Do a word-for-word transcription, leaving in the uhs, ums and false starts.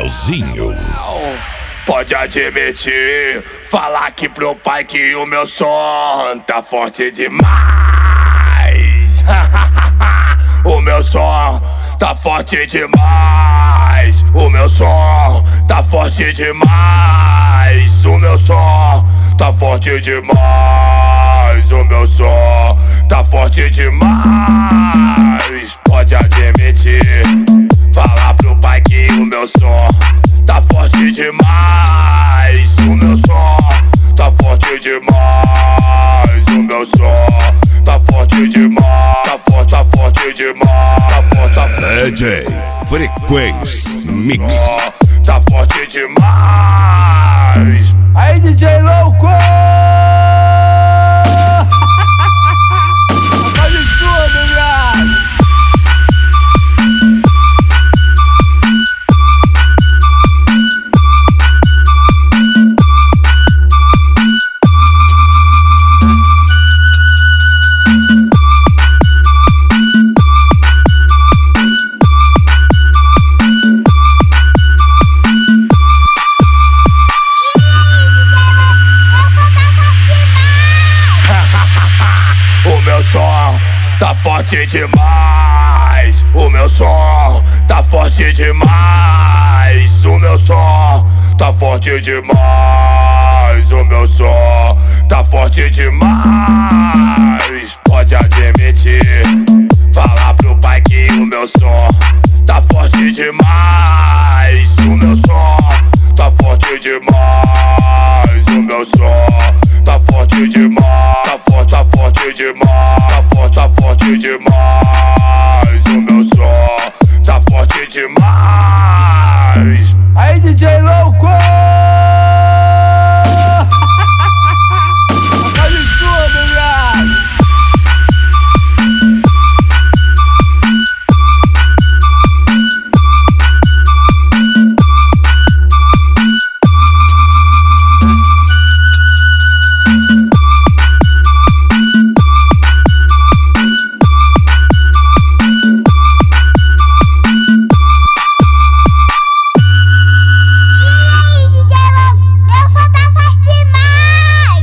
Leozinho. Pode admitir, falar aqui pro pai que o meu som tá forte demais. O meu som tá forte demais. O meu som tá forte demais. O meu som tá forte demais. O meu som tá forte demais. Pode admitir, falar pro pai que o meu som tá forte demais. O meu som tá forte demais. O meu som tá forte demais. Tá forte, tá forte demais. Tá forte, tá forte. D J Frequência Mix. Tá forte demais. Aí, D J louco! Faz tudo, viado! O meu som tá forte demais. O meu som tá forte demais. O meu som tá forte demais. O meu som tá forte demais. Pode admitir, falar pro pai que